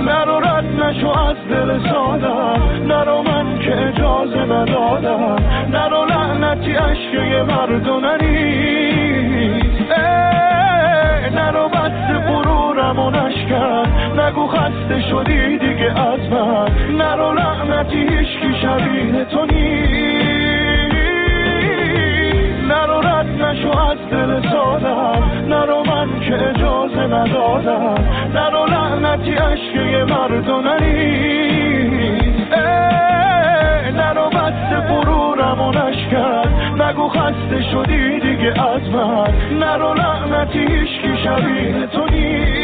نرو رد نشو از دل سادم، نرو من که اجازه ندادم، نرو لعنتی عشق یه مردوننی، نرو بست غرورم و نشکن، نگو خسته شدی دیگه از من، نرو لعنتی هیچکی شبیه تو نیست، نرو رد نشو از دل سادم، نرو من که اجازه ندادم، نرو لعنتی عشق یه مردوننی، نرو بست غرورم و نشکن، نگو خسته شدی دیگه از من، نرو لعنتی هیچکی شبیه تو نیست.